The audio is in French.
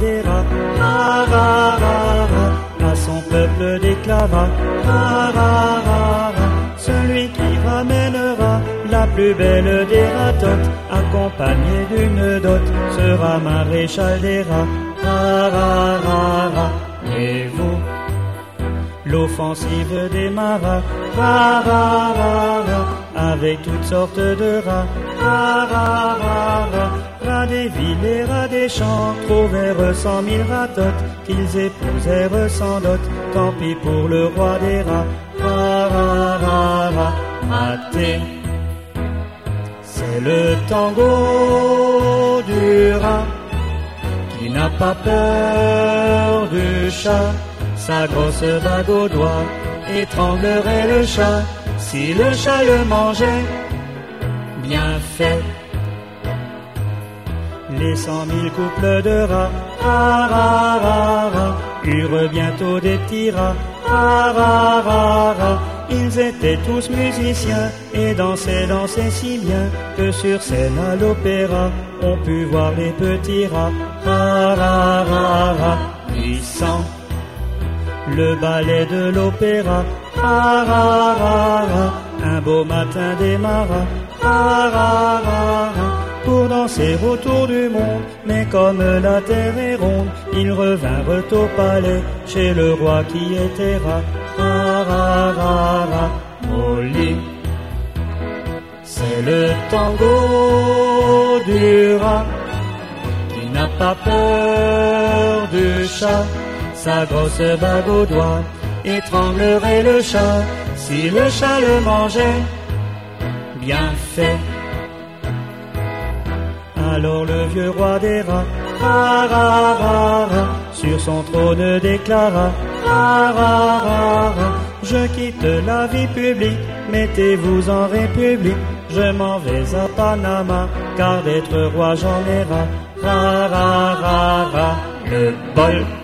des rats. Ra, ra, ra, ra, à son peuple déclara. Ra, ra, ra, ra, celui qui ramènera la plus belle des ratottes, accompagné d'une dot, sera maréchal des rats. Ra, ra, ra, ra, et vous, l'offensive démarra. Ra, ra, ra, ra, avec toutes sortes de rats. Ra, ra, ra, ra, rats des villes et rats des champs trouvèrent 100 000 ratottes qu'ils épousèrent sans dot. Tant pis pour le roi des rats. Ra, ra, ra, ra, raté. C'est le tango du rat qui n'a pas peur du chat. Sa grosse bague au doigt étranglerait le chat si le chat le mangeait. Bien fait. Les 100 000 couples de rats, ra, ra, ra, ra, eurent bientôt des petits rats. Ra, ra, ra, ra, ils étaient tous musiciens et dansaient si bien que sur scène à l'opéra on put voir les petits rats. Ra, ra, ra, ra, puissant, le ballet de l'opéra. Ra, ra, ra, ra, un beau matin démarra. Ra, ra, ra, ra, pour danser autour du monde, mais comme la terre est ronde, ils revinrent au palais chez le roi qui était rat. Ra, ra, ra, ra, au lit. C'est le tango du rat qui n'a pas peur du chat. Sa grosse bague au doigt étranglerait le chat si le chat le mangeait. Bien fait. Alors le vieux roi des rats, ra, ra, ra, ra, sur son trône déclara. Ra, ra, ra, ra, je quitte la vie publique, mettez-vous en république. Je m'en vais à Panama, car d'être roi j'en ai ras. Ra, ra, ra, ra, le bol.